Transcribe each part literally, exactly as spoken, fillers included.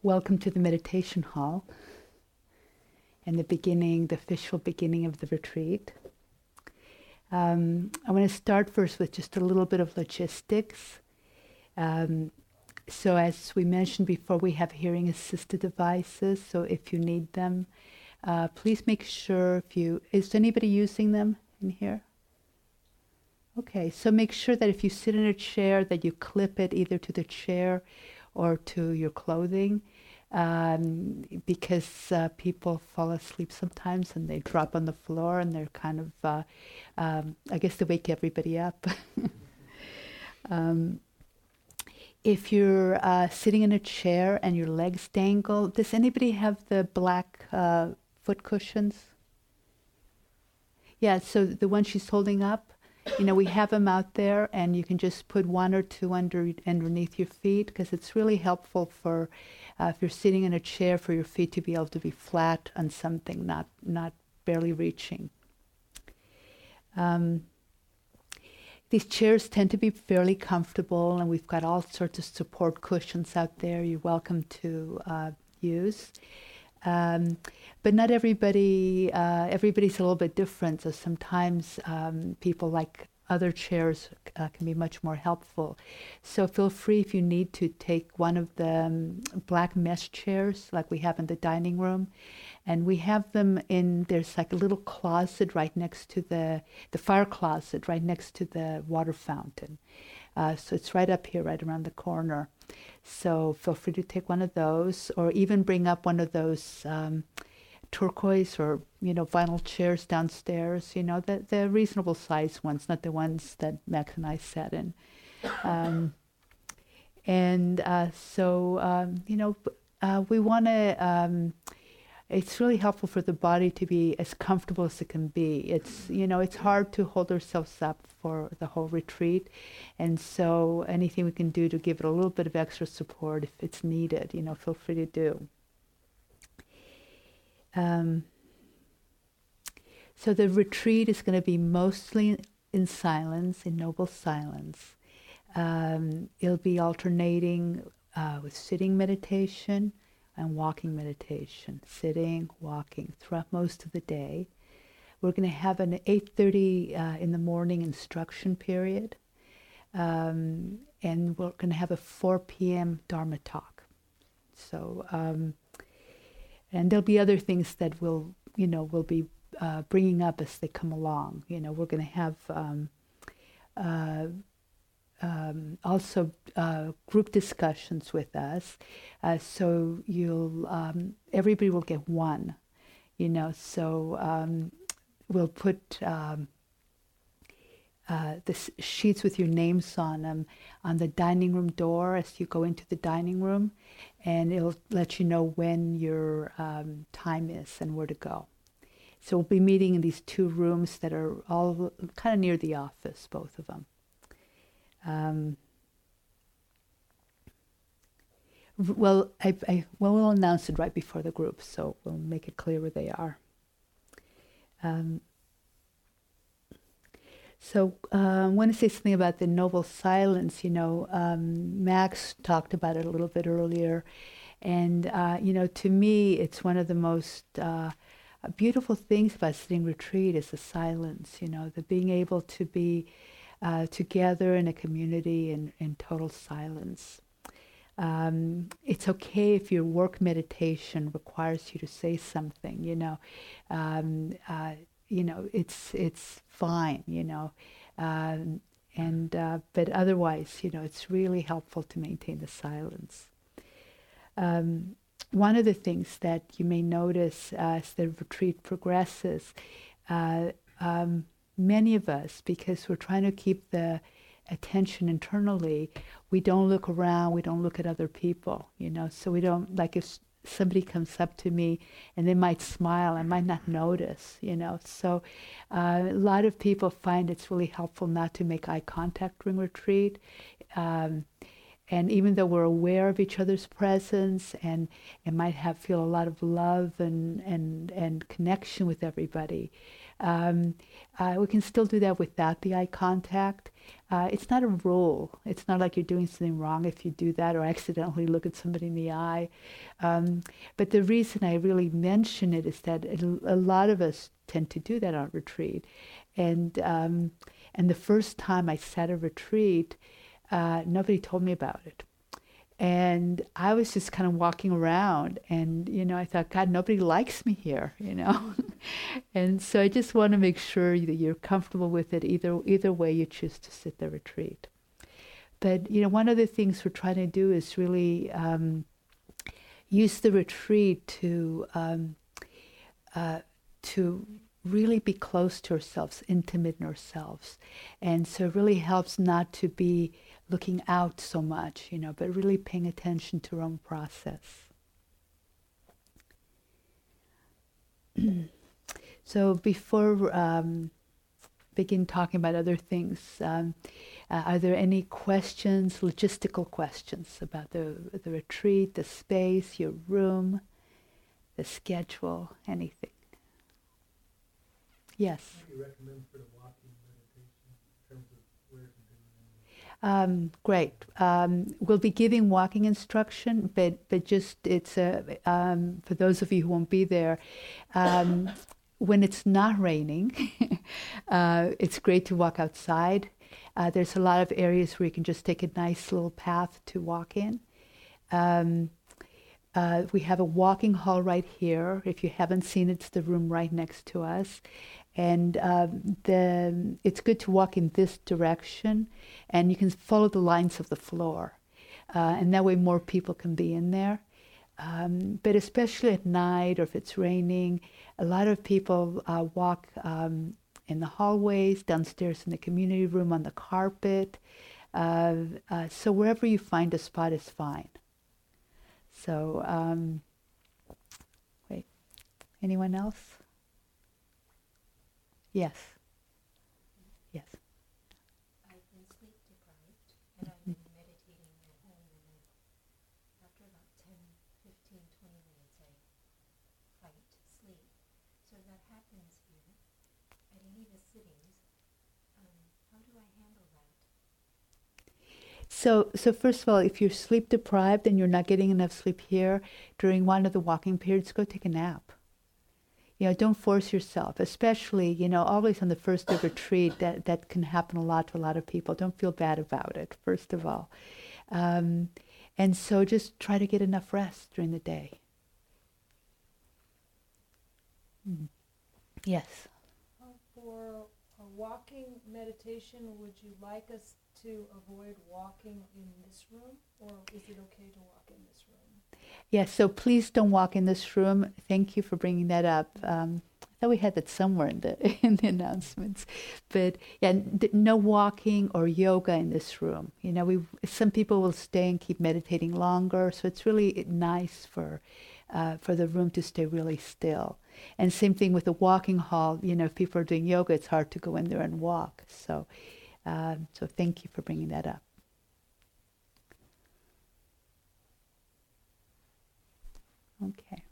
Welcome to the meditation hall and the beginning, the official beginning of the retreat. Um, I want to start first with just a little bit of logistics. Um, so as we mentioned before, we have hearing assisted devices. So if you need them, uh, please make sure if you, is anybody using them in here? Okay, so make sure that if you sit in a chair that you clip it either to the chair or to your clothing, um, because uh, people fall asleep sometimes and they drop on the floor and they're kind of, uh, um, I guess they wake everybody up. um, if you're uh, sitting in a chair and your legs dangle, does anybody have the black uh, foot cushions? Yeah, so the one she's holding up, you know, we have them out there, and you can just put one or two under underneath your feet, because it's really helpful for uh, if you're sitting in a chair, for your feet to be able to be flat on something, not not barely reaching. Um, these chairs tend to be fairly comfortable, and we've got all sorts of support cushions out there you're welcome to uh, use. Um, but not everybody, uh, everybody's a little bit different. So sometimes um, people like other chairs uh, can be much more helpful. So feel free if you need to take one of the um, black mesh chairs like we have in the dining room. And we have them in, there's like a little closet right next to the, the fire closet, right next to the water fountain. Uh, so it's right up here, right around the corner. So feel free to take one of those, or even bring up one of those um, turquoise or, you know, vinyl chairs downstairs, you know, the, the reasonable size ones, not the ones that Max and I sat in. Um, and uh, so, um, you know, uh, we want to, um, it's really helpful for the body to be as comfortable as it can be. It's, you know, it's hard to hold ourselves up for the whole retreat. And so anything we can do to give it a little bit of extra support if it's needed, you know, feel free to do. Um, so the retreat is going to be mostly in silence, in noble silence. Um, it'll be alternating uh, with sitting meditation and walking meditation, sitting, walking throughout most of the day. We're going to have an eight thirty uh, in the morning instruction period, um, and we're going to have a four p.m. Dharma talk. So, um, and there'll be other things that we'll, you know, we'll be uh, bringing up as they come along. You know, we're going to have um, uh, Um, also uh, group discussions with us, uh, so you'll um, everybody will get one, you know. So um, we'll put um, uh, the s- sheets with your names on them on the dining room door as you go into the dining room, and it'll let you know when your um, time is and where to go. So we'll be meeting in these two rooms that are all kind of near the office, both of them. Um, well, I, I, well, we'll announce it right before the group, so we'll make it clear where they are. Um, so uh, I want to say something about the noble silence. You know, um, Max talked about it a little bit earlier, and uh, you know, to me, it's one of the most uh, beautiful things about sitting retreat is the silence. You know, the being able to be Uh, together in a community in, in total silence. Um, it's okay if your work meditation requires you to say something, you know. Um, uh, you know, it's it's fine, you know. Um, and uh, but otherwise, you know, it's really helpful to maintain the silence. Um, one of the things that you may notice uh, as the retreat progresses, uh, um, many of us, because we're trying to keep the attention internally, we don't look around, we don't look at other people, you know, so we don't, like if somebody comes up to me and they might smile, I might not notice, you know, so uh, a lot of people find it's really helpful not to make eye contact during retreat. Um, and even though we're aware of each other's presence and, and might have feel a lot of love and, and, and connection with everybody, Um, uh, we can still do that without the eye contact. Uh, it's not a rule. It's not like you're doing something wrong if you do that or accidentally look at somebody in the eye. Um, but the reason I really mention it is that it, a lot of us tend to do that on retreat. And um, and the first time I sat a retreat, uh, nobody told me about it. And I was just kind of walking around and, you know, I thought, God, nobody likes me here, you know. And so I just want to make sure that you're comfortable with it either either way you choose to sit the retreat. But, you know, one of the things we're trying to do is really um, use the retreat to um, uh, to really be close to ourselves, intimate in ourselves. And so it really helps not to be looking out so much, you know, but really paying attention to our own process. So before um, begin talking about other things, um, uh, are there any questions, logistical questions about the the retreat, the space, your room, the schedule, anything? Yes. What do you recommend for the walking meditation in terms of where to do it? Um, great. Um, we'll be giving walking instruction, but but just it's a um, for those of you who won't be there. Um, when it's not raining, uh, it's great to walk outside. Uh, there's a lot of areas where you can just take a nice little path to walk in. Um, uh, we have a walking hall right here. If you haven't seen it, it's the room right next to us. And um, the, it's good to walk in this direction, and you can follow the lines of the floor. Uh, and that way more people can be in there. Um, but especially at night or if it's raining, a lot of people uh, walk um, in the hallways, downstairs in the community room, on the carpet. Uh, uh, so wherever you find a spot is fine. So, um, wait, anyone else? Yes. Yes. I've been sleep deprived, and I've been meditating at home, and I, after about ten, fifteen, twenty minutes, I fight sleep. So that happens here at any of the sittings. Um, how do I handle that? So, so first of all, if you're sleep deprived and you're not getting enough sleep here during one of the walking periods, go take a nap. You know, don't force yourself, especially, you know, always on the first day of retreat, that, that can happen a lot to a lot of people. Don't feel bad about it, first of all. Um, and so just try to get enough rest during the day. Mm. Yes. Uh, for a walking meditation, would you like us to avoid walking in this room, or is it okay to walk in this room? Yes, so please don't walk in this room. Thank you for bringing that up. Um, I thought we had that somewhere in the in the announcements, but yeah, n- no walking or yoga in this room. You know, we some people will stay and keep meditating longer, so it's really nice for uh, for the room to stay really still. And same thing with the walking hall. You know, if people are doing yoga, it's hard to go in there and walk. So, uh, so thank you for bringing that up. Okay.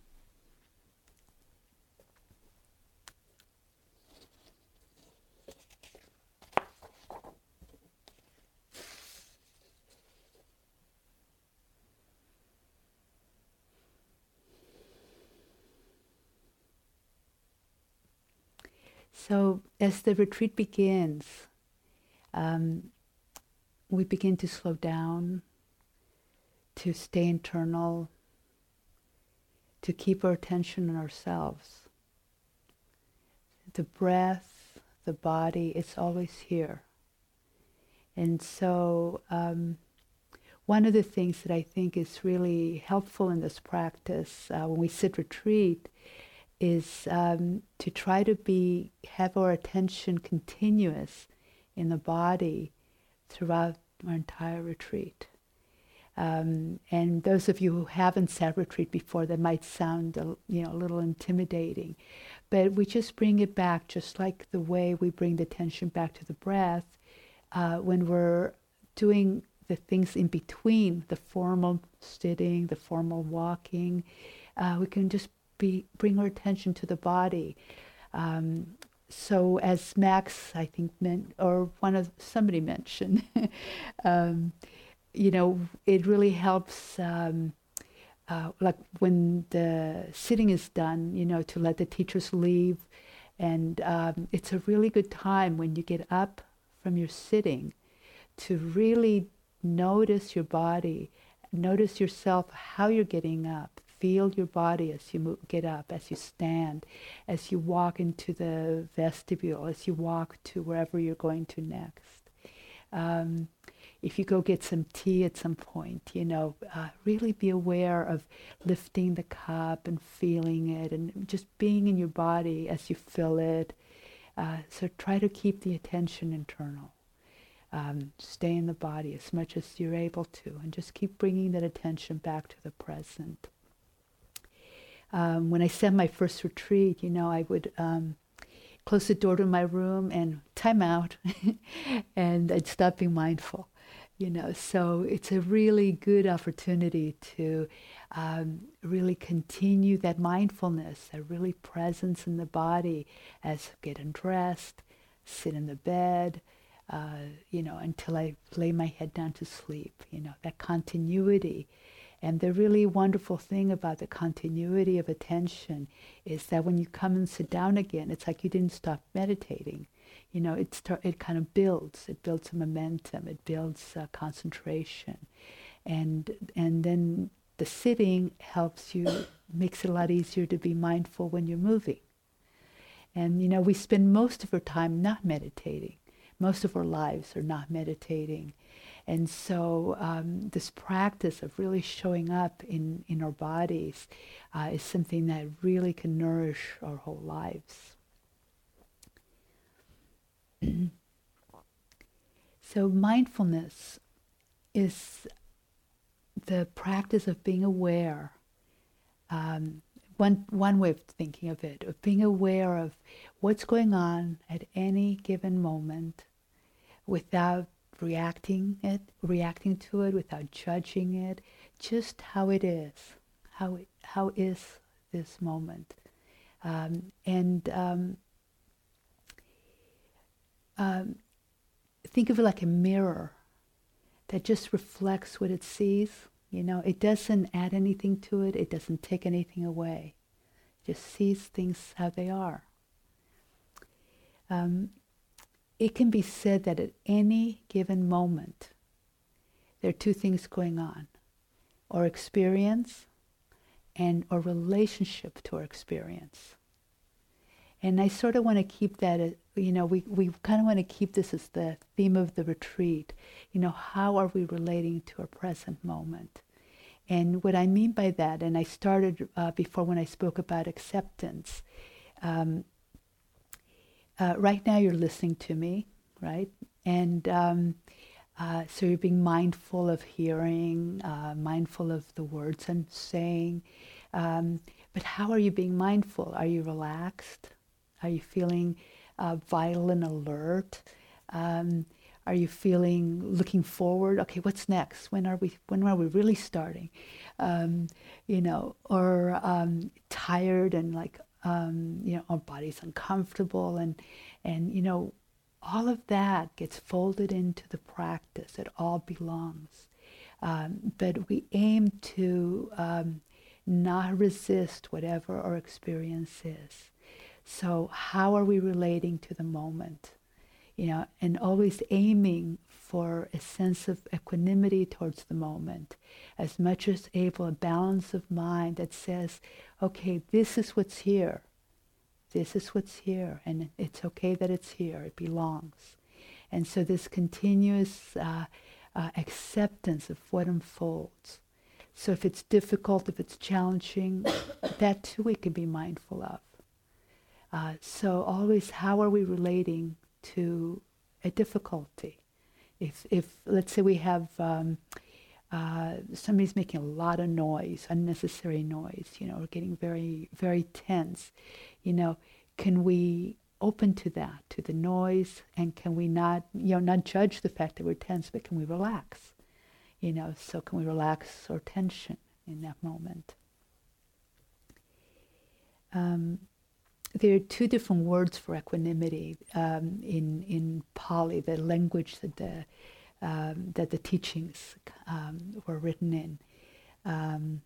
So as the retreat begins, um, we begin to slow down, to stay internal, to keep our attention on ourselves. The breath, the body, it's always here. And so um, one of the things that I think is really helpful in this practice uh, when we sit retreat is um, to try to be have our attention continuous in the body throughout our entire retreat. Um, and those of you who haven't sat retreat before, that might sound a, you know, a little intimidating. But we just bring it back, just like the way we bring the attention back to the breath uh, when we're doing the things in between, the formal sitting, the formal walking. Uh, we can just be bring our attention to the body. Um, so as Max, I think, meant, or one of somebody mentioned, um, you know, it really helps, um, uh, like when the sitting is done, you know, to let the teachers leave. And um, it's a really good time when you get up from your sitting to really notice your body, notice yourself, how you're getting up. Feel your body as you move, get up, as you stand, as you walk into the vestibule, as you walk to wherever you're going to next. Um, if you go get some tea at some point, you know, uh, really be aware of lifting the cup and feeling it and just being in your body as you fill it. Uh, so try to keep the attention internal. Um, stay in the body as much as you're able to, and just keep bringing that attention back to the present. Um, when I said my first retreat, you know, I would um, close the door to my room and time out, and I'd stop being mindful, you know. So it's a really good opportunity to um, really continue that mindfulness, that really presence in the body as I get undressed, sit in the bed, uh, you know, until I lay my head down to sleep, you know, that continuity. And the really wonderful thing about the continuity of attention is that when you come and sit down again, it's like you didn't stop meditating. You know, it start, it kind of builds. It builds a momentum. It builds uh, concentration, and and then the sitting helps you, makes it a lot easier to be mindful when you're moving. And you know, we spend most of our time not meditating. Most of our lives are not meditating. And so um, this practice of really showing up in, in our bodies uh, is something that really can nourish our whole lives. So mindfulness is the practice of being aware. Um, one, one way of thinking of it, of being aware of what's going on at any given moment without reacting it, reacting to it, without judging it, just how it is, how it, how is this moment, um, and um, um, think of it like a mirror that just reflects what it sees. You know, it doesn't add anything to it. It doesn't take anything away. It just sees things how they are. Um, It can be said that at any given moment, there are two things going on: our experience and our relationship to our experience. And I sort of want to keep that, uh, you know, we, we kind of want to keep this as the theme of the retreat. You know, how are we relating to our present moment? And what I mean by that, and I started uh, before when I spoke about acceptance, um, Uh, right now you're listening to me, right? And um, uh, so you're being mindful of hearing, uh, mindful of the words I'm saying. Um, but how are you being mindful? Are you relaxed? Are you feeling uh, vital and alert? Um, are you feeling, looking forward? Okay, what's next? When are we, when are we really starting? Um, you know, or um, tired and like, Um, you know, our body's uncomfortable, and, and, you know, all of that gets folded into the practice. It all belongs. Um, but we aim to um, not resist whatever our experience is. So how are we relating to the moment? You know, and always aiming for a sense of equanimity towards the moment, as much as able, a balance of mind that says, okay, this is what's here. This is what's here, and it's okay that it's here. It belongs. And so this continuous uh, uh, acceptance of what unfolds. So if it's difficult, if it's challenging, that too we can be mindful of. Uh, so always, how are we relating to a difficulty? If, if let's say we have um, uh, somebody's making a lot of noise, unnecessary noise, you know, or getting very, very tense, you know, can we open to that, to the noise, and can we not, you know, not judge the fact that we're tense, but can we relax? You know, so can we relax our tension in that moment? Um, there are two different words for equanimity um, in in Pali, the language that the um, that the teachings um, were written in, um,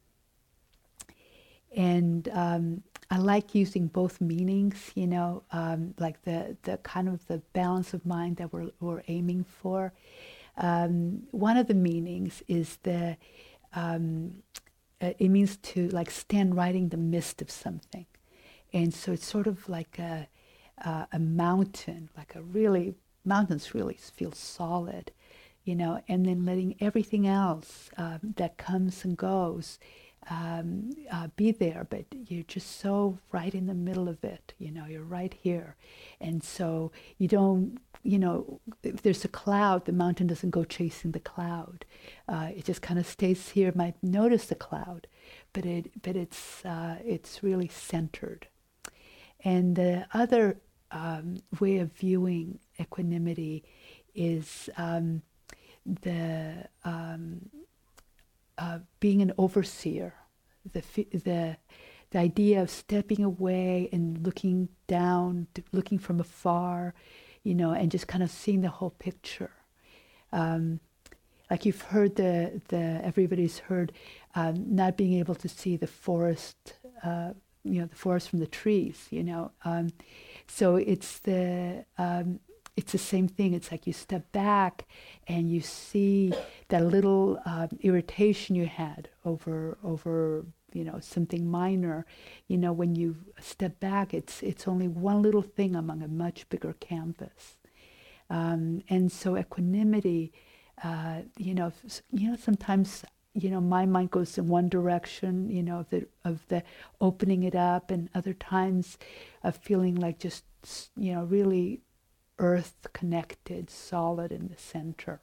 and um, I like using both meanings. You know, um, like the the kind of the balance of mind that we're we're aiming for. Um, one of the meanings is the um, it means to like stand right in the midst of something. And so it's sort of like a, uh, a mountain, like a really, mountains really feel solid, you know, and then letting everything else um, that comes and goes um, uh, be there, but you're just so right in the middle of it, you know, you're right here. And so you don't, you know, if there's a cloud, the mountain doesn't go chasing the cloud. Uh, it just kind of stays here, might notice the cloud, but it, but it's, uh, it's really centered. And the other um, way of viewing equanimity is um, the um, uh, being an overseer, the the the idea of stepping away and looking down, looking from afar, you know, and just kind of seeing the whole picture. Um, like you've heard the the everybody's heard um, not being able to see the forest. Uh, you know, the forest from the trees, you know. Um, so it's the, um, it's the same thing. It's like you step back and you see that little uh, irritation you had over, over, you know, something minor. You know, when you step back, it's, it's only one little thing among a much bigger canvas. Um, and so equanimity, uh, you know, you know, sometimes you know, my mind goes in one direction, you know, of the, of the opening it up, and other times of feeling like just, you know, really earth connected, solid in the center.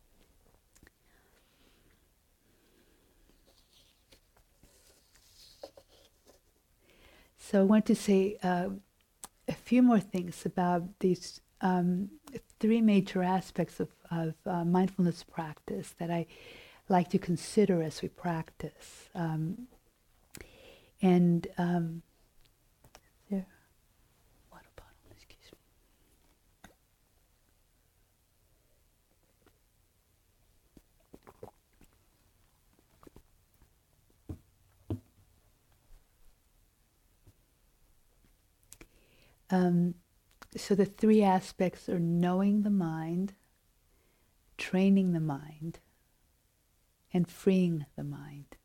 So I want to say uh, a few more things about these um, three major aspects of, of uh, mindfulness practice that I like to consider as we practice. Um, and um, there, water bottle, excuse me. Um, so the three aspects are knowing the mind, training the mind, and freeing the mind.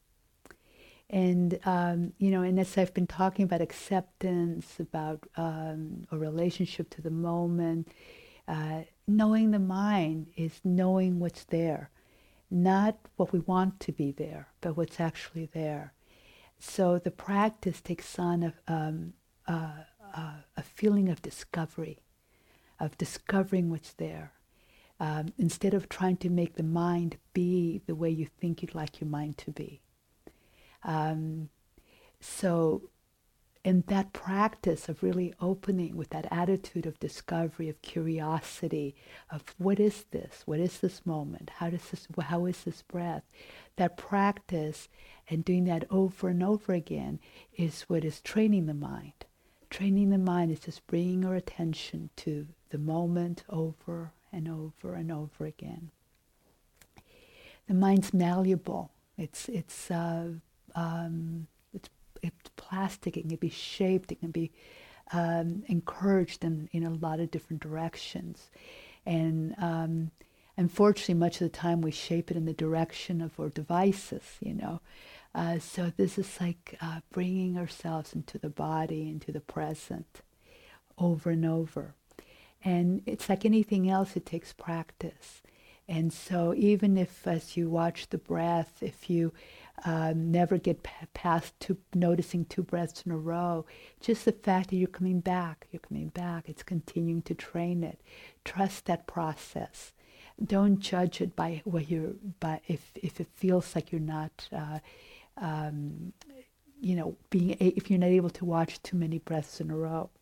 And, um, you know, and as I've been talking about acceptance, about um, a relationship to the moment, uh, knowing the mind is knowing what's there, not what we want to be there, but what's actually there. So the practice takes on a, um, uh, uh, a feeling of discovery, of discovering what's there. Um, instead of trying to make the mind be the way you think you'd like your mind to be. Um, so in that practice of really opening with that attitude of discovery, of curiosity, of what is this? What is this moment? How does this, how is this breath? That practice and doing that over and over again is what is training the mind. Training the mind is just bringing our attention to the moment over and over and over again. The mind's malleable. It's it's uh, um, it's it's plastic. It can be shaped. It can be um, encouraged in, in a lot of different directions. And um, unfortunately, much of the time we shape it in the direction of our devices. You know, uh, so this is like uh, bringing ourselves into the body, into the present, over and over. And it's like anything else, it takes practice. And so even if as you watch the breath, if you um, never get p- past two, noticing two breaths in a row, just the fact that you're coming back, you're coming back, it's continuing to train it. Trust that process. Don't judge it by what you're, by if, if it feels like you're not, uh, um, you know, being, a- if you're not able to watch too many breaths in a row.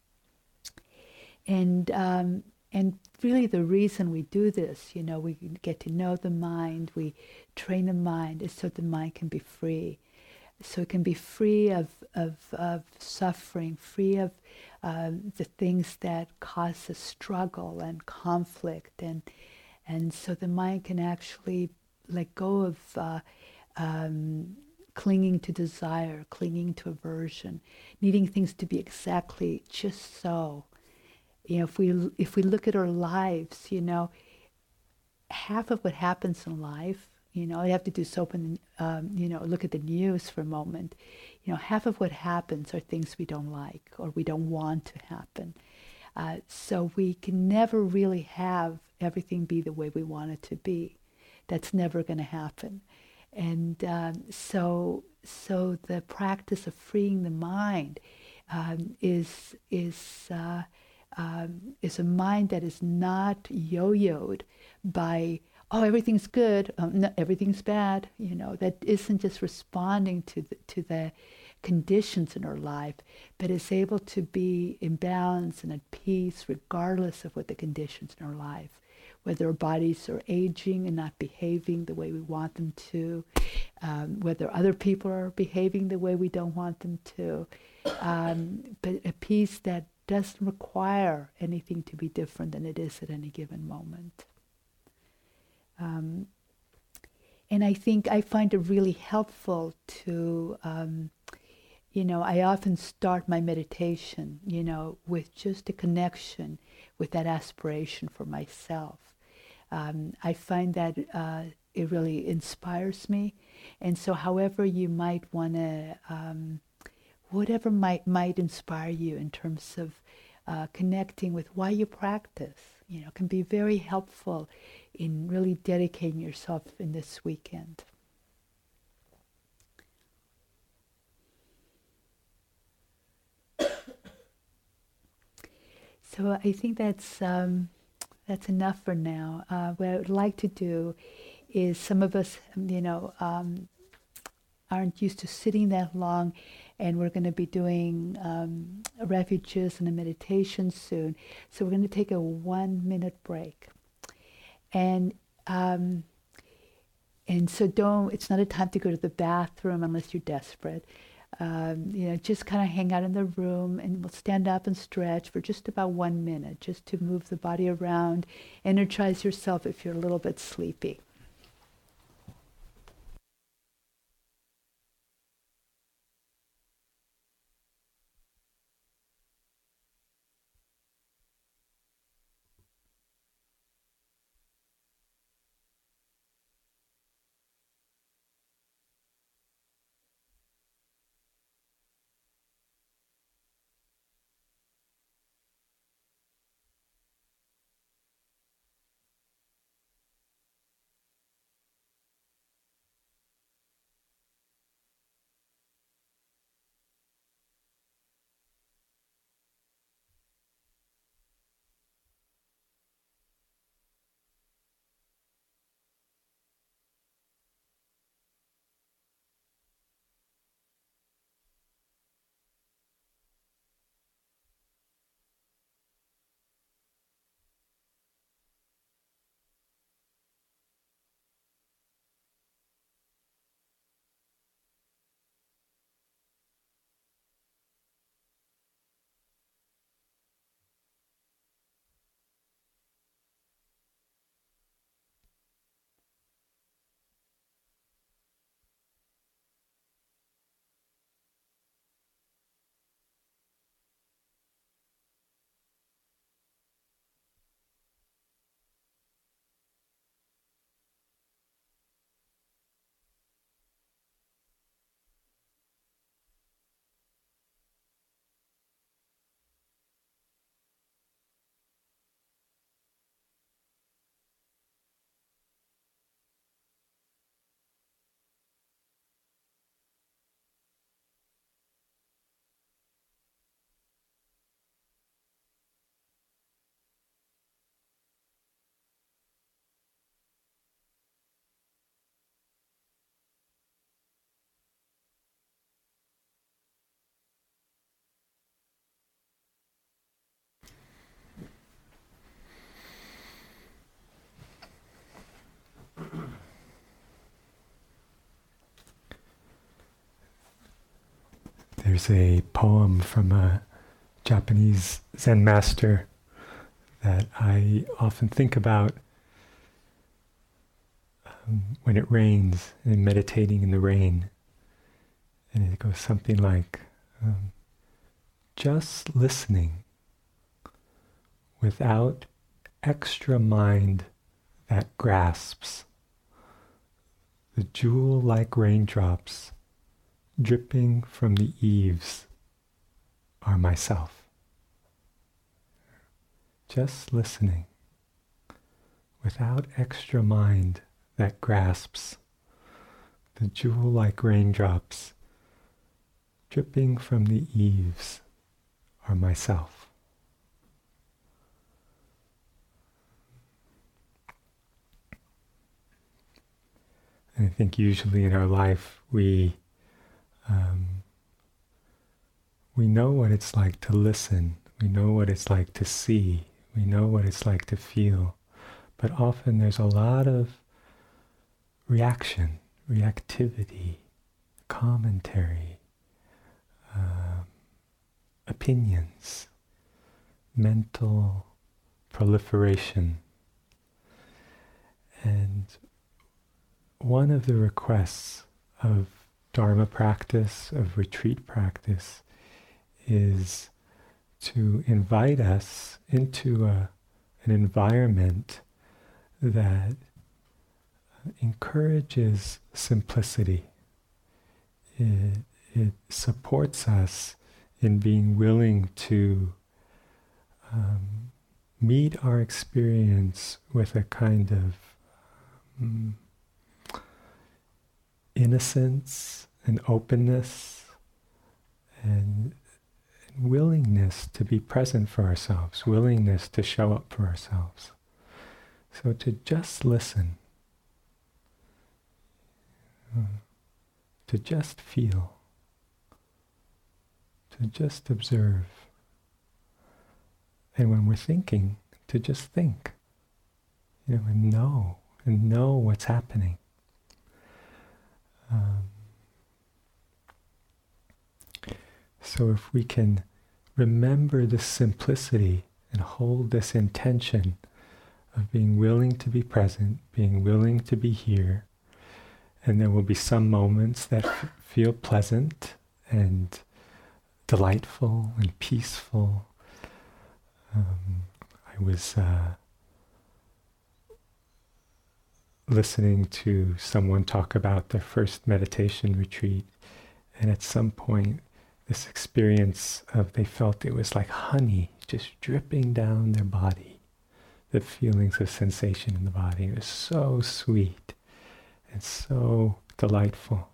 And um, and really the reason we do this, you know, we get to know the mind, we train the mind, is so the mind can be free. So it can be free of, of, of suffering, free of um, the things that cause us struggle and conflict. And, and so the mind can actually let go of uh, um, clinging to desire, clinging to aversion, needing things to be exactly just so. You know, if we if we look at our lives, you know, half of what happens in life, you know, I have to do soap and, um, you know, look at the news for a moment. You know, half of what happens are things we don't like or we don't want to happen. Uh, so we can never really have everything be the way we want it to be. That's never going to happen. And um, so, so the practice of freeing the mind um, is is uh, um, is a mind that is not yo-yoed by, oh, everything's good, um, no, everything's bad. You know, that isn't just responding to the, to the conditions in our life, but is able to be in balance and at peace regardless of what the conditions in our life, whether our bodies are aging and not behaving the way we want them to, um, whether other people are behaving the way we don't want them to, um, but a peace that doesn't require anything to be different than it is at any given moment. Um, and I think I find it really helpful to, um, you know, I often start my meditation, you know, with just a connection with that aspiration for myself. Um, I find that uh, it really inspires me. And so however you might want to, um, whatever might, might inspire you in terms of uh, connecting with why you practice, you know, can be very helpful in really dedicating yourself in this weekend. So I think that's um, that's enough for now. Uh, what I would like to do is, some of us, you know, um, aren't used to sitting that long, and we're going to be doing um, refuges and a meditation soon. So we're going to take a one-minute break, and um, and so don't. It's not a time to go to the bathroom unless you're desperate. Um, you know, just kind of hang out in the room, and we'll stand up and stretch for just about one minute, just to move the body around, energize yourself if you're a little bit sleepy. There's a poem from a Japanese Zen master that I often think about um, when it rains and meditating in the rain. And it goes something like, um, just listening without extra mind that grasps the jewel-like raindrops dripping from the eaves are myself. Just listening without extra mind that grasps the jewel-like raindrops dripping from the eaves are myself. And I think usually in our life we um, we know what it's like to listen, we know what it's like to see, we know what it's like to feel, but often there's a lot of reaction, reactivity, commentary, uh, opinions, mental proliferation. And one of the requests of Dharma practice, of retreat practice, is to invite us into a, an environment that encourages simplicity. It, it supports us in being willing to um, meet our experience with a kind of um, innocence and openness and willingness to be present for ourselves, willingness to show up for ourselves. So to just listen, uh, to just feel, to just observe, and when we're thinking, to just think, you know, and know, and know what's happening. Um, so if we can remember this simplicity and hold this intention of being willing to be present, being willing to be here, and there will be some moments that f- feel pleasant and delightful and peaceful. Um, I was uh, listening to someone talk about their first meditation retreat, and at some point this experience of they felt it was like honey just dripping down their body, the feelings of sensation in the body. It was so sweet and so delightful.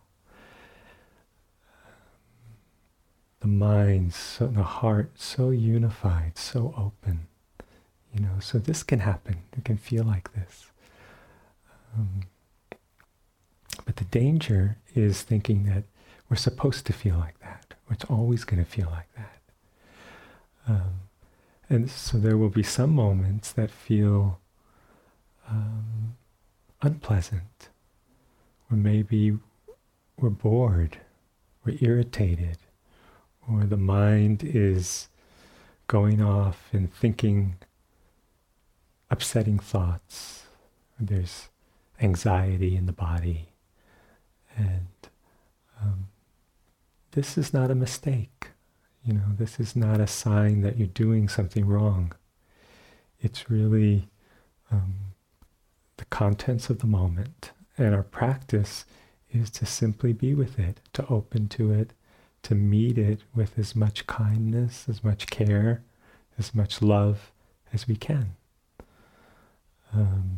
The mind, so, the heart, so unified, so open. You know, so this can happen. It can feel like this. Um, but the danger is thinking that we're supposed to feel like that, or it's always going to feel like that. Um, and so there will be some moments that feel um, unpleasant, or maybe we're bored, we're irritated, or the mind is going off and thinking upsetting thoughts. There's anxiety in the body. And um, this is not a mistake. You know, this is not a sign that you're doing something wrong. It's really um, the contents of the moment. And our practice is to simply be with it, to open to it, to meet it with as much kindness, as much care, as much love as we can. Um,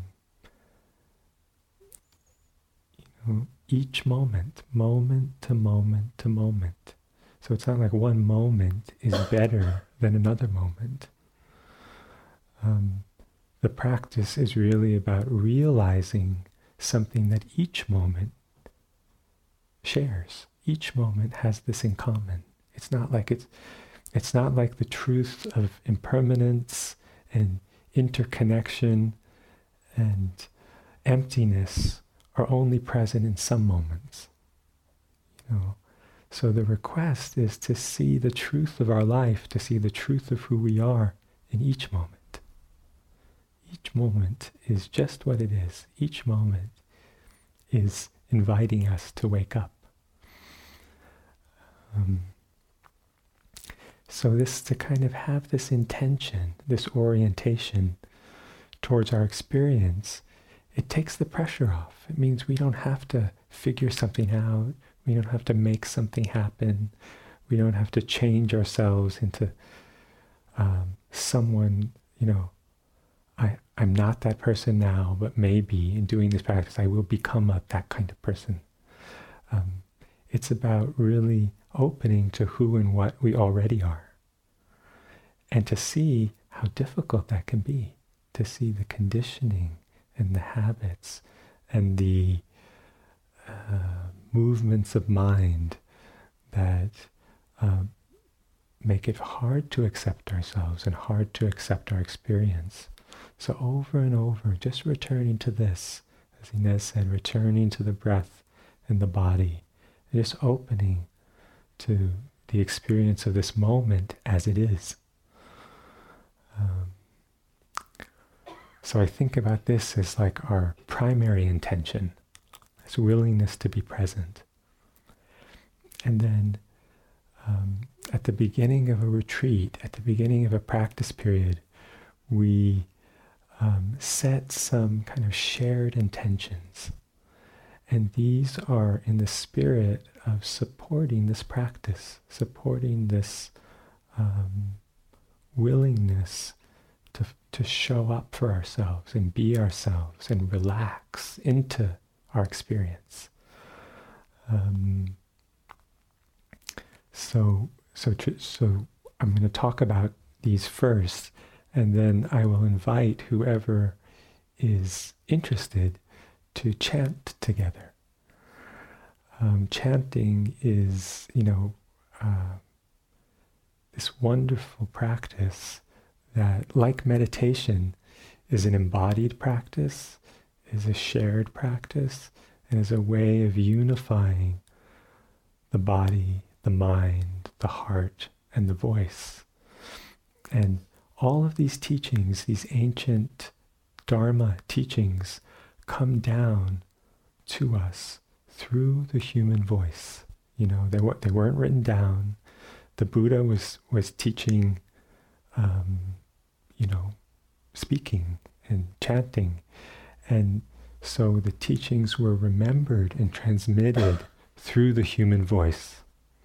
you know, each moment, moment to moment to moment. So it's not like one moment is better than another moment. Um, the practice is really about realizing something that each moment shares. Each moment has this in common. It's not like it's it's not like the truth of impermanence and interconnection and emptiness are only present in some moments. You know, So the request is to see the truth of our life, to see the truth of who we are in each moment. Each moment is just what it is. Each moment is inviting us to wake up. Um, so this, to kind of have this intention, this orientation towards our experience, it takes the pressure off. It means we don't have to figure something out. We don't have to make something happen. We don't have to change ourselves into um, someone, you know, I, I'm not that person now, but maybe in doing this practice, I will become a, that kind of person. Um, it's about really opening to who and what we already are. And to see how difficult that can be, to see the conditioning and the habits and the uh, movements of mind that uh, make it hard to accept ourselves and hard to accept our experience. So over and over, just returning to this, as Inez said, returning to the breath and the body, and just opening to the experience of this moment as it is. Um, so I think about this as like our primary intention, this willingness to be present. And then um, at the beginning of a retreat, at the beginning of a practice period, we um, set some kind of shared intentions. And these are in the spirit of supporting this practice, supporting this um, willingness to to show up for ourselves and be ourselves and relax into our experience. Um, so so tr- so I'm going to talk about these first, and then I will invite whoever is interested to chant together. Um, chanting is, you know, uh, this wonderful practice that, like meditation, is an embodied practice, is a shared practice, and is a way of unifying the body, the mind, the heart, and the voice. And all of these teachings, these ancient Dharma teachings, come down to us through the human voice. You know, they, they weren't written down. The Buddha was, was teaching, um, you know, speaking and chanting. And so the teachings were remembered and transmitted through the human voice.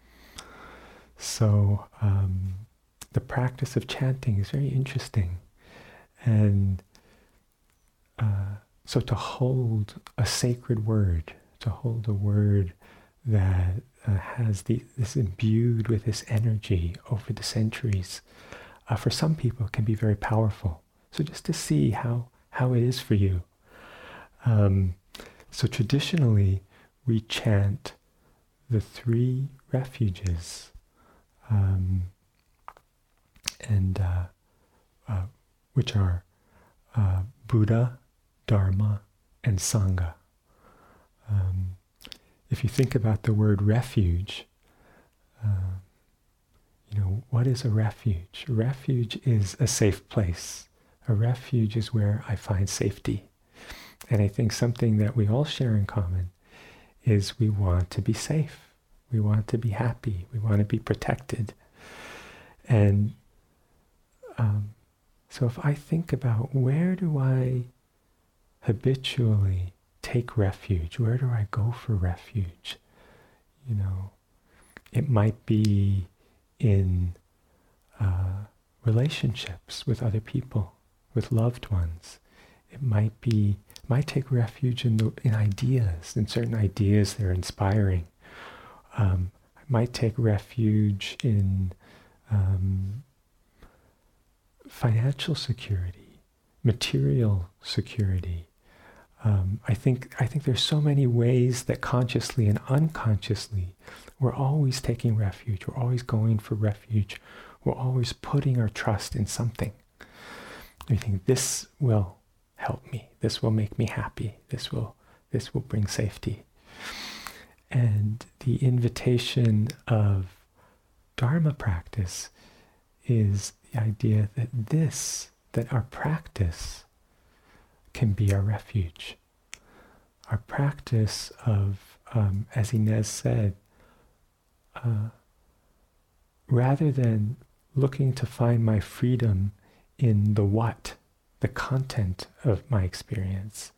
So um, the practice of chanting is very interesting. And uh, so to hold a sacred word, to hold a word that uh, has the, this imbued with this energy over the centuries, uh, for some people it can be very powerful. So just to see how, how it is for you. Um, so traditionally we chant the three refuges, um, and uh, uh, which are uh, Buddha, Dharma, and Sangha. Um, if you think about the word refuge, uh, you know, what is a refuge? A refuge is a safe place. A refuge is where I find safety. And I think something that we all share in common is we want to be safe. We want to be happy. We want to be protected. And um, so if I think about where do I habitually take refuge, where do I go for refuge? You know, it might be in uh, relationships with other people, with loved ones. It might be, might take refuge in the, in ideas, in certain ideas that are inspiring. Um, I might take refuge in um, financial security, material security. Um, I think I think there's so many ways that consciously and unconsciously we're always taking refuge. We're always going for refuge. We're always putting our trust in something. We think this will help me. This will make me happy. This will this will bring safety. And the invitation of Dharma practice is the idea that this, that our practice can be our refuge. Our practice of, um, as Inez said, uh, rather than looking to find my freedom in the what, the content of my experience,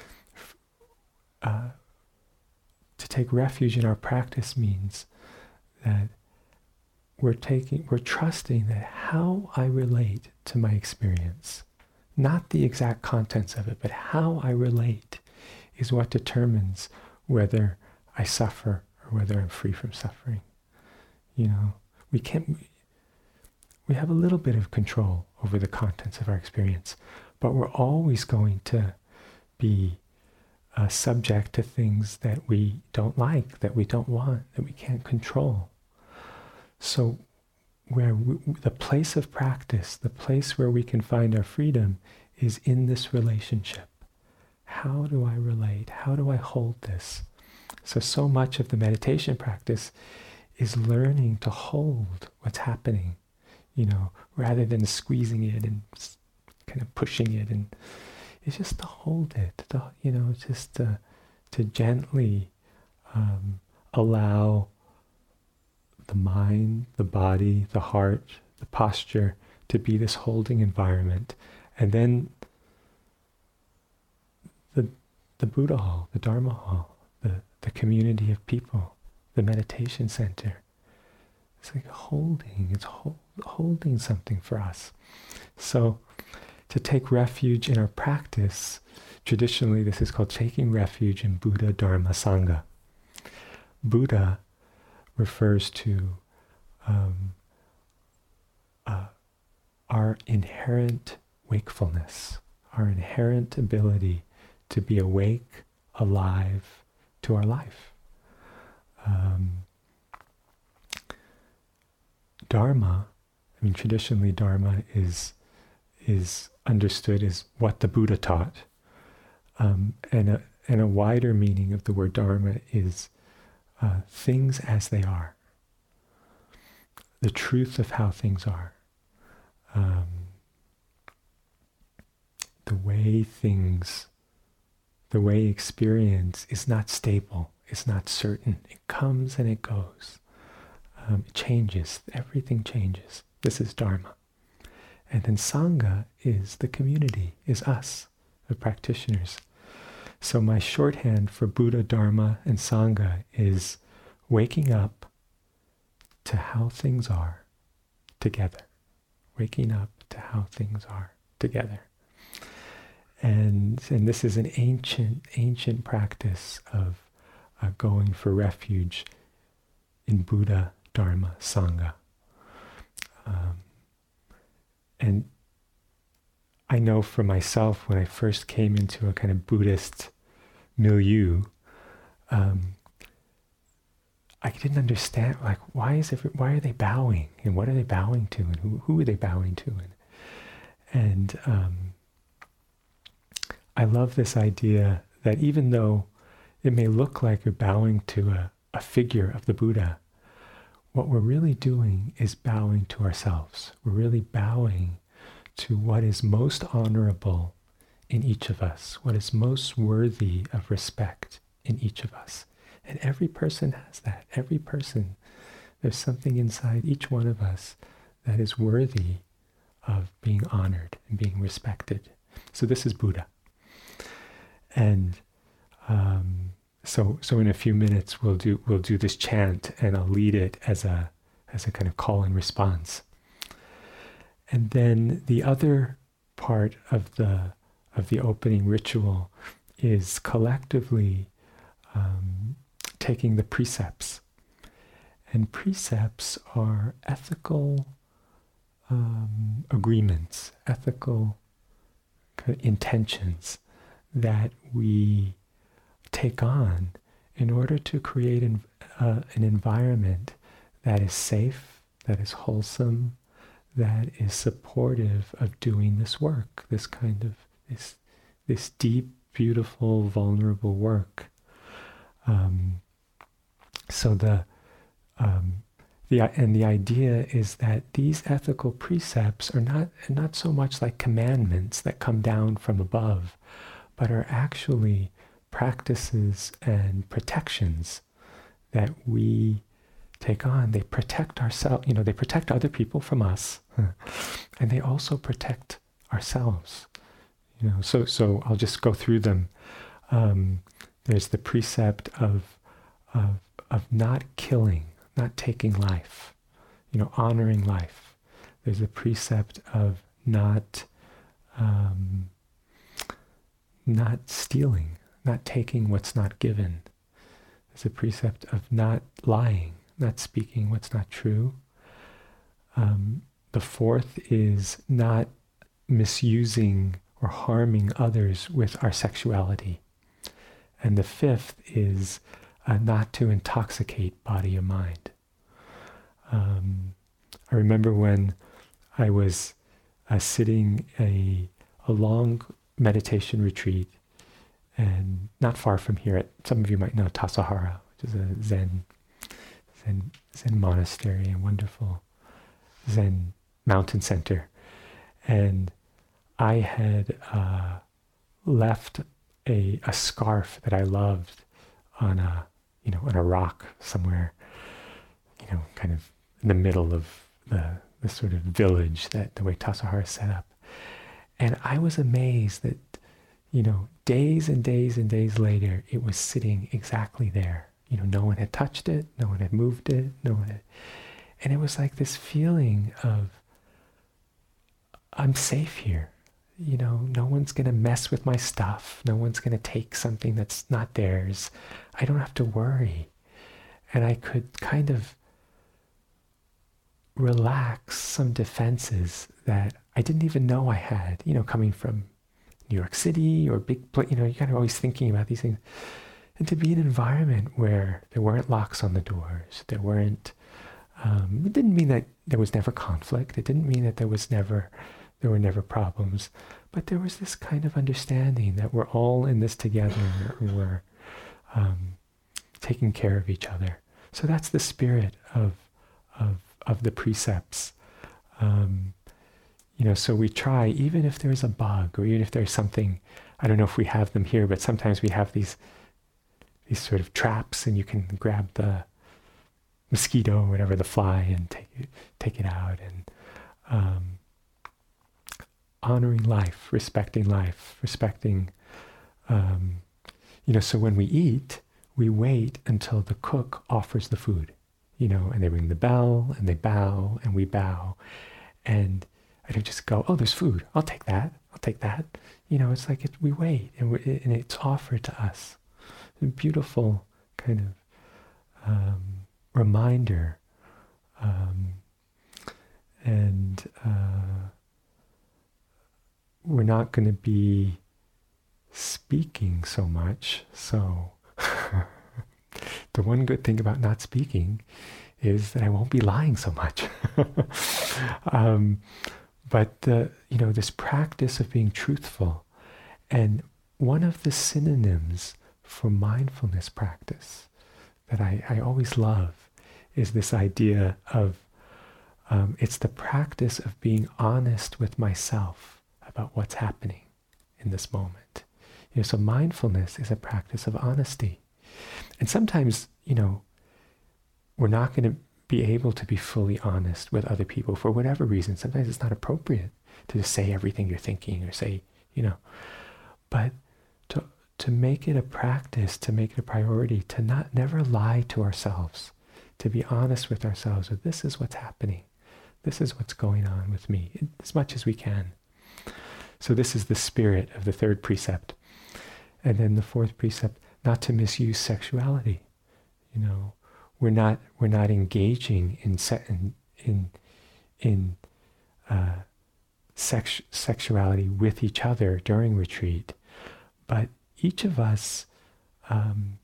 uh, to take refuge in our practice means that we're taking, we're trusting that how I relate to my experience, not the exact contents of it, but how I relate is what determines whether I suffer or whether I'm free from suffering. You know, we can't, we have a little bit of control over the contents of our experience, but we're always going to be uh, subject to things that we don't like, that we don't want, that we can't control. So where we, the place of practice, the place where we can find our freedom is in this relationship. How do I relate? How do I hold this? So, so much of the meditation practice is learning to hold what's happening, you know, rather than squeezing it and kind of pushing it. And it's just to hold it, to, you know, just to, to gently um, allow the mind, the body, the heart, the posture to be this holding environment. And then the the Buddha hall, the Dharma hall, the, the community of people, the meditation center. It's like holding, it's hold, holding something for us. So to take refuge in our practice, traditionally this is called taking refuge in Buddha, Dharma, Sangha. Buddha refers to um, uh, our inherent wakefulness, our inherent ability to be awake, alive to our life. Um, Dharma, I mean, traditionally Dharma is is understood as what the Buddha taught, um, and a and a wider meaning of the word Dharma is uh, things as they are, the truth of how things are, um, the way things, the way experience is not stable, it's not certain. It comes and it goes. Um, it changes. Everything changes. This is Dharma. And then Sangha is the community, is us, the practitioners. So my shorthand for Buddha, Dharma, and Sangha is waking up to how things are together. Waking up to how things are together. And, and this is an ancient, ancient practice of uh, going for refuge in Buddha, Dharma, Sangha. Um, and I know for myself, when I first came into a kind of Buddhist milieu, um, I didn't understand, like, why is every, why are they bowing? And what are they bowing to? And who, who are they bowing to? And, and um, I love this idea that even though it may look like you're bowing to a, a figure of the Buddha, what we're really doing is bowing to ourselves. We're really bowing to what is most honorable in each of us, what is most worthy of respect in each of us. And every person has that. Every person, there's something inside each one of us that is worthy of being honored and being respected. So this is Buddha. And um, so so in a few minutes we'll do we'll do this chant, and I'll lead it as a as a kind of call and response. And then the other part of the of the opening ritual is collectively um, taking the precepts. And precepts are ethical um, agreements, ethical kind of intentions that we take on in order to create an, uh, an environment that is safe, that is wholesome, that is supportive of doing this work, this kind of, this, this deep, beautiful, vulnerable work. Um, so the um, the and the idea is that these ethical precepts are not not so much like commandments that come down from above, but are actually practices and protections that we take on. They protect ourselves, you know, they protect other people from us, and they also protect ourselves. You know, so so I'll just go through them. Um, there's the precept of of of not killing, not taking life, you know, honoring life. There's the precept of not um, not stealing, not taking what's not given. There's a precept of not lying, not speaking what's not true. Um, the fourth is not misusing or harming others with our sexuality. And the fifth is uh, not to intoxicate body and mind. Um, I remember when I was uh, sitting a, a long meditation retreat, and not far from here, at, some of you might know Tassajara, which is a Zen, Zen, Zen monastery, a wonderful Zen mountain center. And I had uh, left a, a scarf that I loved on a, you know, on a rock somewhere, you know, kind of in the middle of the, the sort of village that the way Tassajara is set up. And I was amazed that, you know, days and days and days later, it was sitting exactly there. You know, no one had touched it, no one had moved it, no one had, and it was like this feeling of, I'm safe here. You know, no one's going to mess with my stuff. No one's going to take something that's not theirs. I don't have to worry. And I could kind of relax some defenses that I didn't even know I had, you know, coming from New York City or big, you know, you're kind of always thinking about these things. And to be in an environment where there weren't locks on the doors, there weren't, um, it didn't mean that there was never conflict. It didn't mean that there was never, there were never problems. But there was this kind of understanding that we're all in this together, and we're um, taking care of each other. So that's the spirit of of of the precepts. Um, you know, so we try, even if there's a bug, or even if there's something, I don't know if we have them here, but sometimes we have these these sort of traps, and you can grab the mosquito or whatever, the fly, and take it, take it out, and um, honoring life, respecting life, respecting, um, you know, so when we eat, we wait until the cook offers the food, you know, and they ring the bell, and they bow, and we bow, and I don't just go, oh, there's food, I'll take that, I'll take that. You know, it's like it, we wait, and, we, and it's offered to us. A beautiful kind of um, reminder, um, and uh, we're not going to be speaking so much. So the one good thing about not speaking is that I won't be lying so much. um, but the, you know, this practice of being truthful, and one of the synonyms for mindfulness practice that I, I always love is this idea of um, it's the practice of being honest with myself about what's happening in this moment. You know, so mindfulness is a practice of honesty. And sometimes, you know, we're not going to be able to be fully honest with other people for whatever reason. Sometimes it's not appropriate to just say everything you're thinking, or say, you know, but to to make it a practice, to make it a priority, to not never lie to ourselves, to be honest with ourselves that this is what's happening, this is what's going on with me, as much as we can. So this is the spirit of the third precept. And then the fourth precept, not to misuse sexuality. You know, we're not we're not engaging in se- in in, in uh, sex- sexuality with each other during retreat, but each of us um,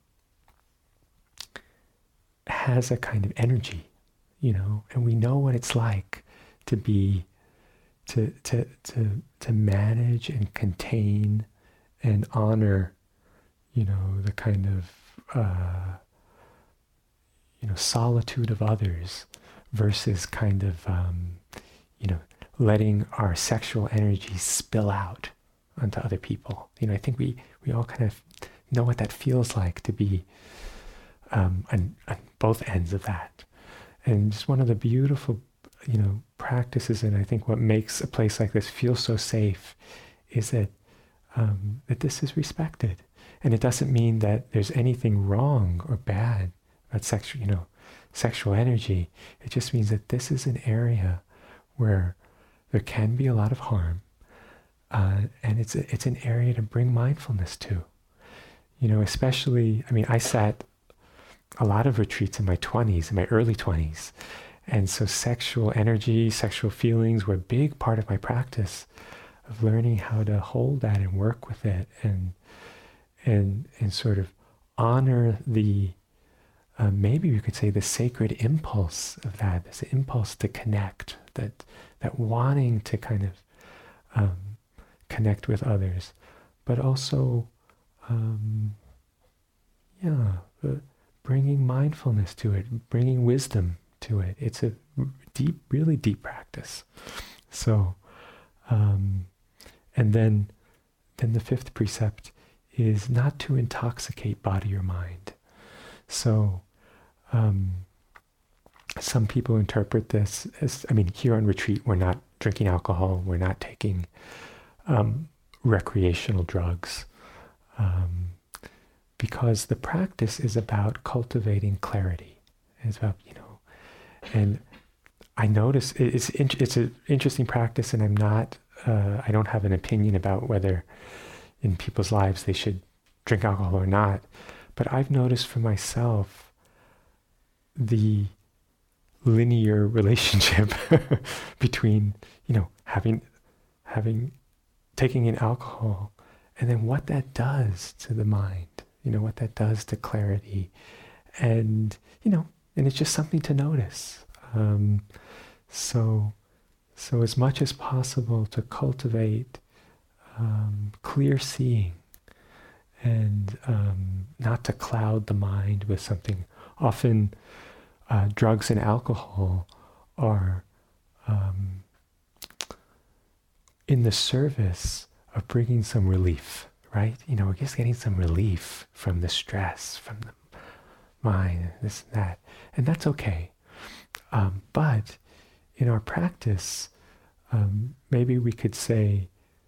has a kind of energy, you know, and we know what it's like to be to to to to manage and contain and honor, you know, the kind of uh, know, solitude of others versus kind of, um, you know, letting our sexual energy spill out onto other people. You know, I think we, we all kind of know what that feels like to be um, on, on both ends of that. And just one of the beautiful, you know, practices, and I think what makes a place like this feel so safe is that um, that this is respected. And it doesn't mean that there's anything wrong or bad about sexual, you know, sexual energy. It just means that this is an area where there can be a lot of harm, uh, and it's a, it's an area to bring mindfulness to. You know, especially, I mean, I sat a lot of retreats in my twenties, in my early twenties, and so sexual energy, sexual feelings were a big part of my practice of learning how to hold that and work with it, and and and sort of honor the uh, maybe we could say the sacred impulse of that, this impulse to connect, that that wanting to kind of um, connect with others, but also um, yeah, uh, bringing mindfulness to it, bringing wisdom to it. It's a deep, really deep practice. So, um, and then, then the fifth precept is not to intoxicate body or mind. So, um, some people interpret this as, I mean, here on retreat, we're not drinking alcohol, we're not taking um, recreational drugs, um, because the practice is about cultivating clarity. It's about, you know, and I notice it's it's an interesting practice, and I'm not, uh, I don't have an opinion about whether in people's lives they should drink alcohol or not. But I've noticed for myself the linear relationship between, you know, having, having, taking in alcohol, and then what that does to the mind, you know, what that does to clarity. And, you know, and it's just something to notice. Um, so, so as much as possible to cultivate um, clear seeing, and um, not to cloud the mind with something. Often uh, drugs and alcohol are um, in the service of bringing some relief, right? You know, we're just getting some relief from the stress, from the mind, this and that. And that's okay. Um, but in our practice, um, maybe we could say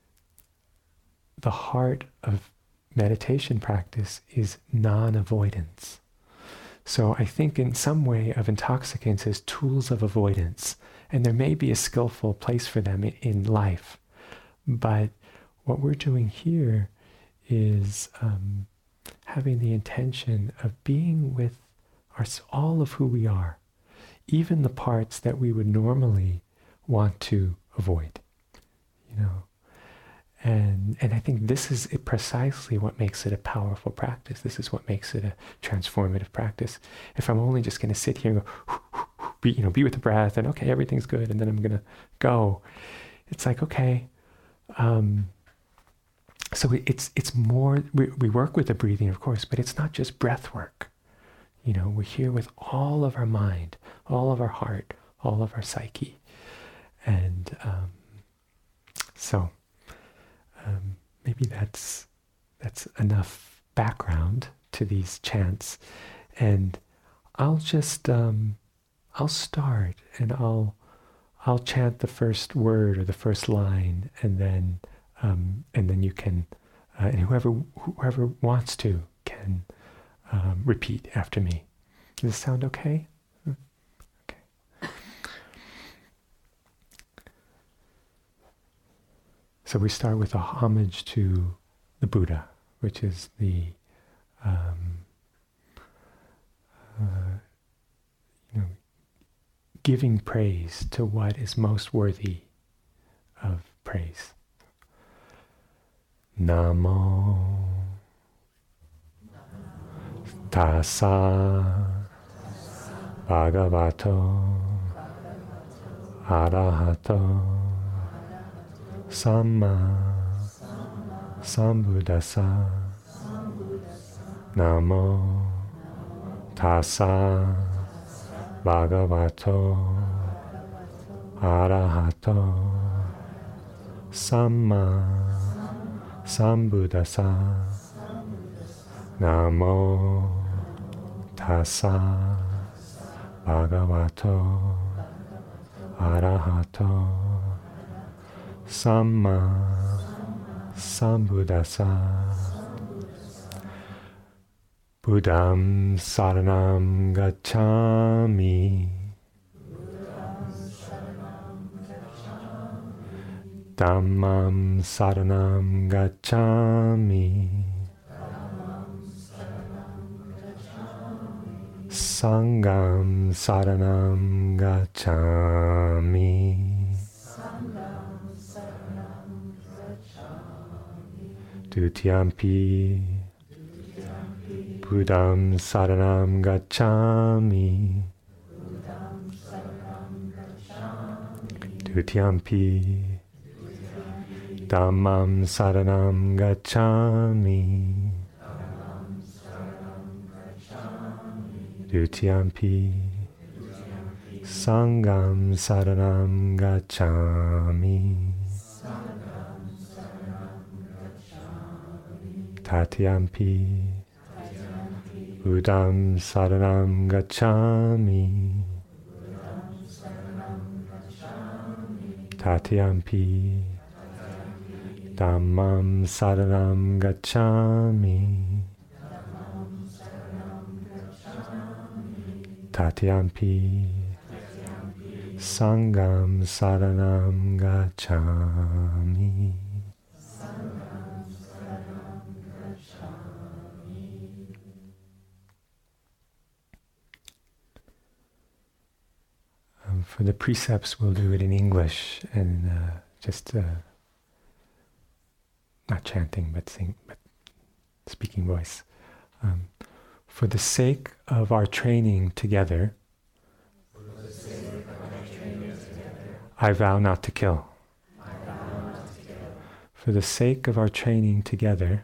the heart of meditation practice is non-avoidance. So I think in some way of intoxicants as tools of avoidance, and there may be a skillful place for them in, in life, but what we're doing here is um, having the intention of being with our, all of who we are, even the parts that we would normally want to avoid, you know. And and I think this is it precisely what makes it a powerful practice. This is what makes it a transformative practice. If I'm only just going to sit here and go, be, you know, be with the breath, and okay, everything's good, and then I'm going to go, it's like, okay. Um, so it's it's more, we, we work with the breathing, of course, but it's not just breath work. You know, we're here with all of our mind, all of our heart, all of our psyche. And um, so um, maybe that's that's enough background to these chants. And I'll just, um, I'll start and I'll I'll chant the first word or the first line, and then um, and then you can, uh, and whoever whoever wants to can um, repeat after me. Does this sound okay? Okay. So we start with a homage to the Buddha, which is the um, uh, you know, giving praise to what is most worthy of praise. Namo Tassa Bhagavato Arahato Samma Sambuddhassa Namo Tassa Bhagavato Arahato Samma Sambuddhassa Namo Tassa Bhagavato Arahato Samma Sambuddhassa Buddham Saranam Gacchami Dhammam Saranam Gacchami Sangham Saranam Gacchami Dutiyampi Buddham Saranam Gacchami Dutiyampi Dhammam Saranam Gacchami Dutiyampi Sangham Saranam Gacchami Tatiyampi Buddham Saranam Gacchami Tatiyampi Dhammam Saranam Gacchami Tatiyampi Sangham Saranam Gacchami. Um, for the precepts, we'll do it in English and uh, just uh, not chanting, but sing, but speaking voice. Um, for the sake of our training together, I vow not to kill. For the sake of our training together,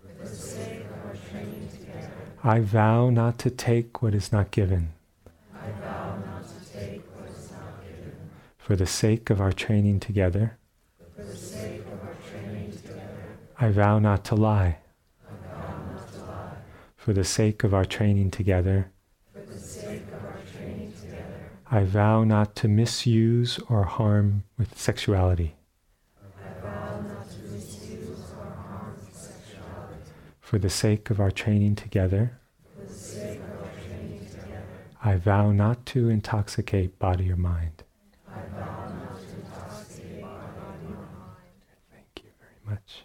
I vow not to take what is not given. For the sake of our training together, I vow not to lie. For the sake of our training together, I vow not to misuse or harm with sexuality. For the sake of our training together, I vow not to intoxicate body or mind. Thank you very much.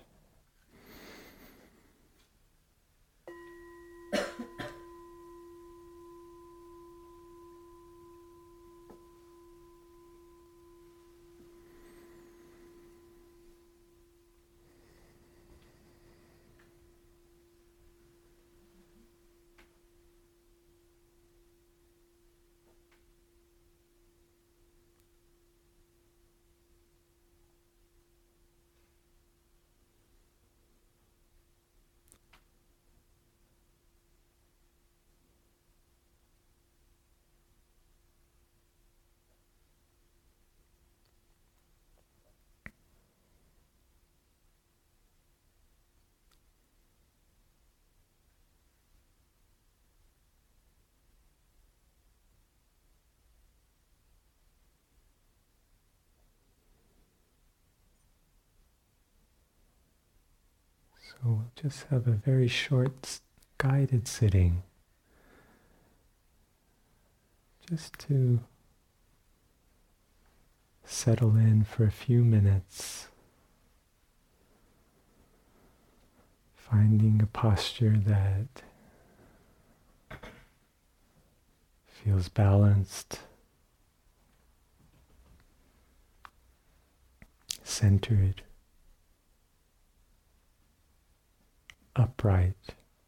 So we'll just have a very short guided sitting, just to settle in for a few minutes, finding a posture that feels balanced, centered, upright.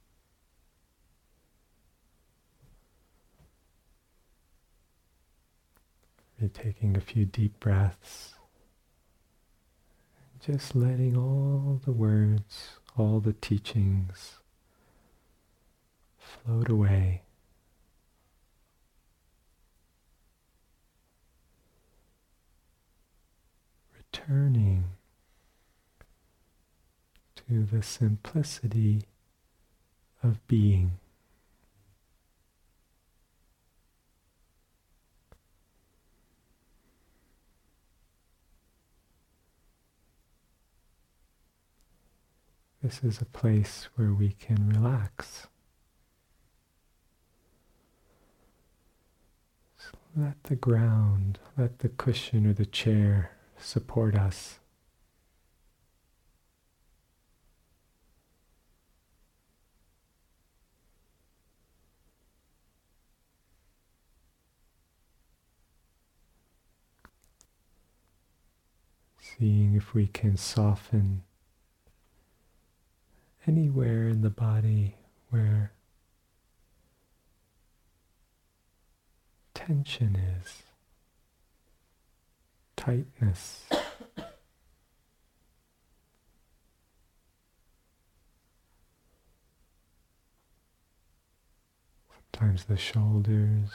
You're taking a few deep breaths, just letting all the words, all the teachings float away. returning to the simplicity of being. This is a place where we can relax. So let the ground, let the cushion or the chair support us. Seeing if we can soften anywhere in the body where tension is, tightness. Sometimes the shoulders,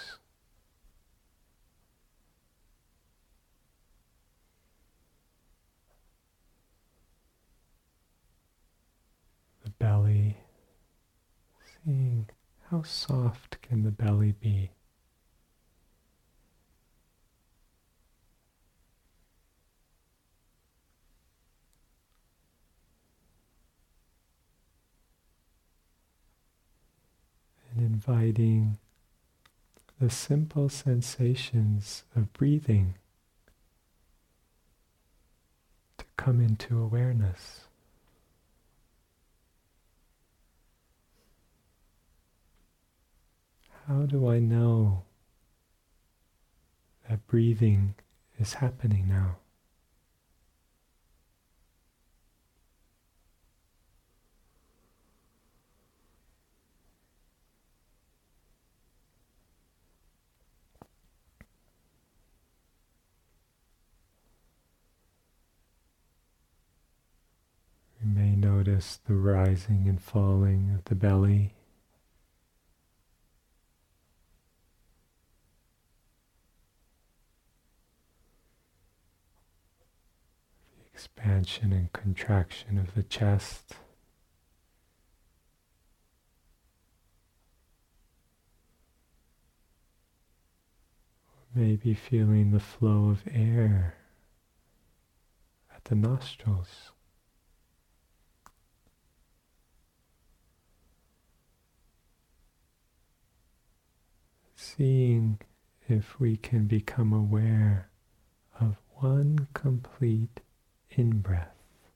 the belly, seeing how soft can the belly be. And inviting the simple sensations of breathing to come into awareness. How do I know that breathing is happening now? We may notice the rising and falling of the belly. Expansion and contraction of the chest. Maybe feeling the flow of air at the nostrils. Seeing if we can become aware of one complete in-breath.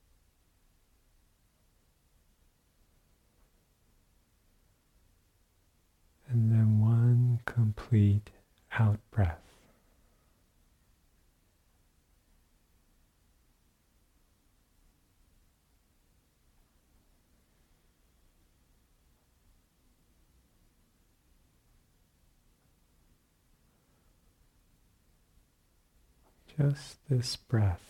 And then one complete out-breath. Just this breath.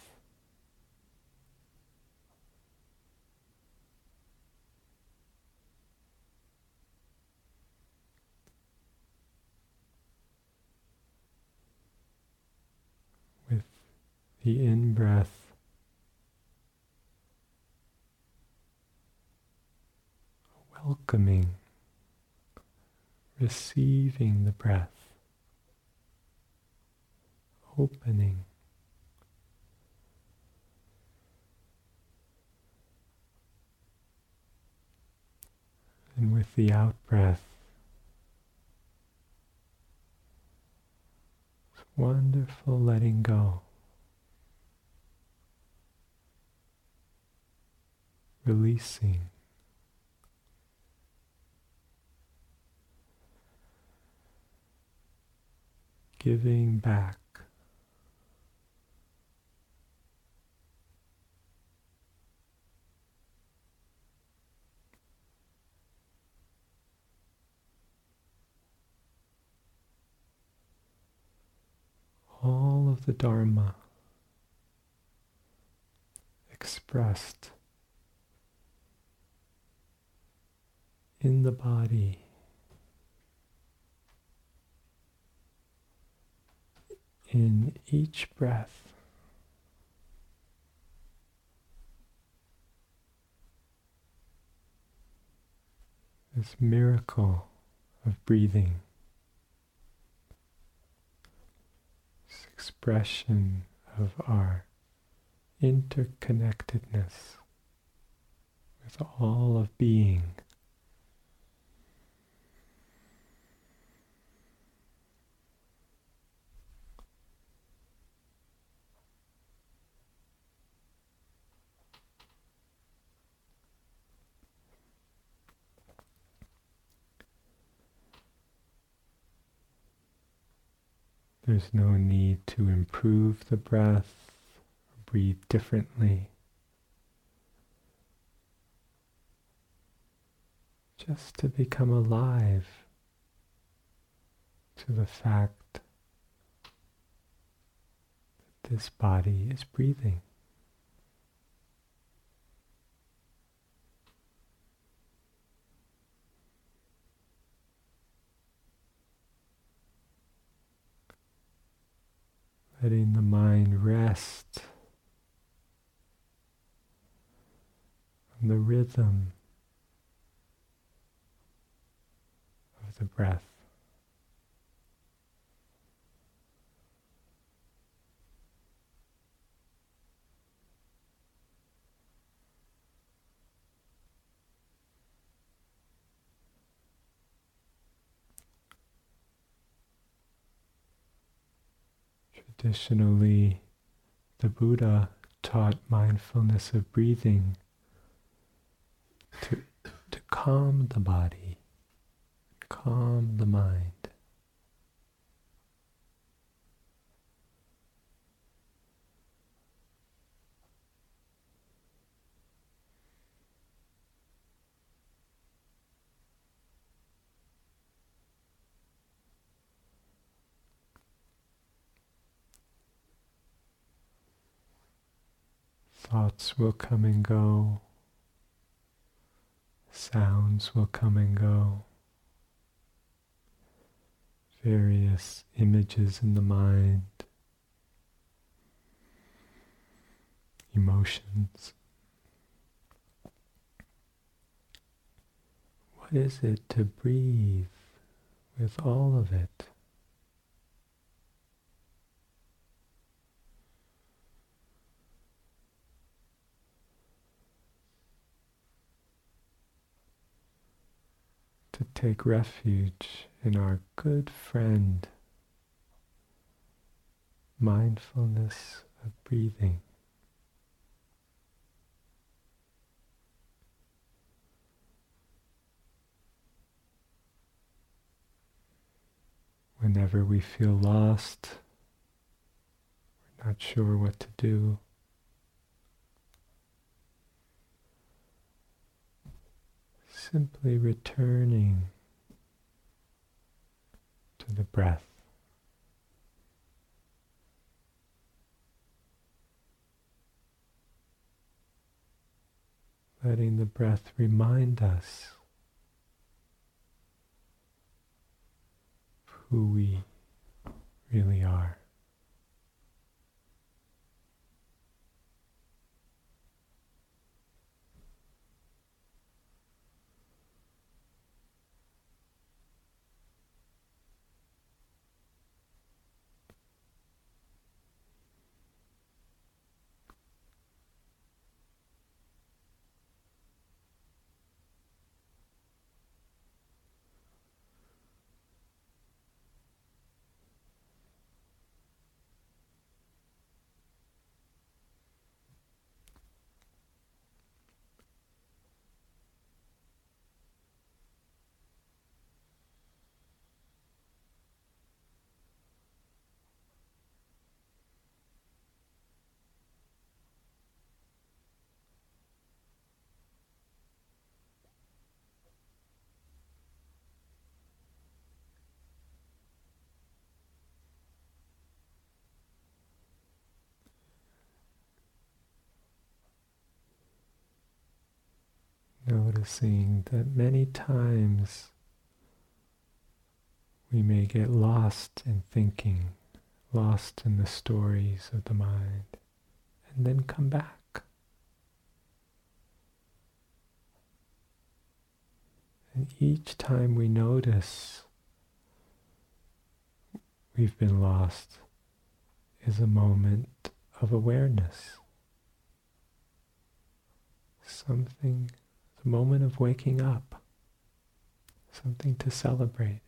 With the in-breath welcoming, receiving the breath, opening. And with the out-breath, it's wonderful letting go. Releasing. Giving back. All of the Dharma expressed in the body, in each breath, this miracle of breathing, this expression of our interconnectedness with all of being. There's no need to improve the breath, or breathe differently. Just to become alive to the fact that this body is breathing. Letting the mind rest on the rhythm of the breath. Traditionally, the Buddha taught mindfulness of breathing to, to calm the body, calm the mind. Thoughts will come and go. Sounds will come and go. Various images in the mind. Emotions. What is it to breathe with all of it? To take refuge in our good friend, mindfulness of breathing. Whenever we feel lost, we're not sure what to do, simply returning to the breath. Letting the breath remind us of who we really are. Noticing that many times we may get lost in thinking, lost in the stories of the mind, and then come back. And each time we notice we've been lost is a moment of awareness. Something, the moment of waking up, something to celebrate.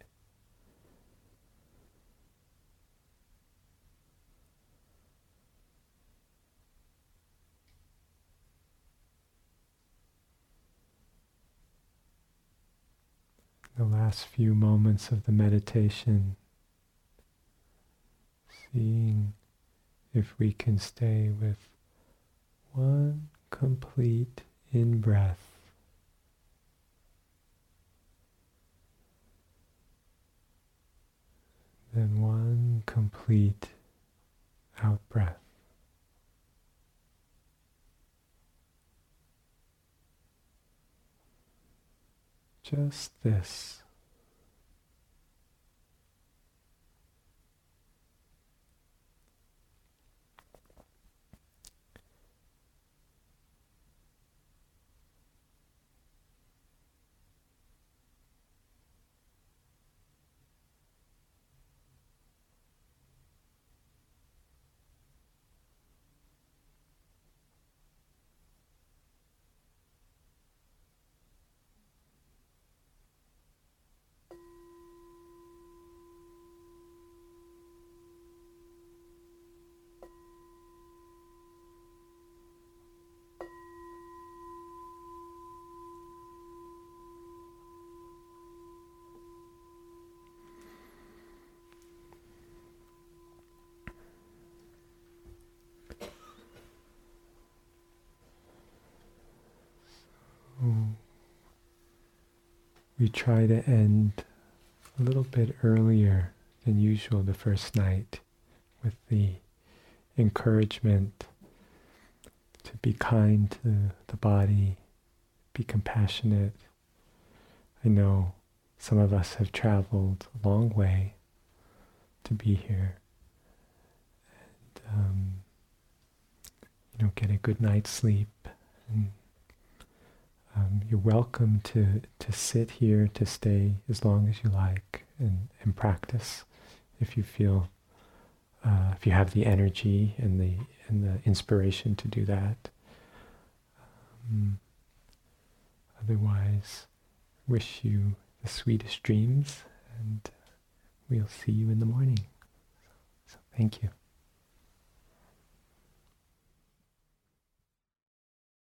The last few moments of the meditation, seeing if we can stay with one complete in-breath, then one complete out-breath. Just this. We try to end a little bit earlier than usual the first night with the encouragement to be kind to the body, be compassionate. I know some of us have traveled a long way to be here and um, you know, get a good night's sleep. And Um, you're welcome to, to sit here, to stay as long as you like and, and practice if you feel, uh, if you have the energy and the and the inspiration to do that. Um, otherwise, wish you the sweetest dreams, and we'll see you in the morning. So, so thank you.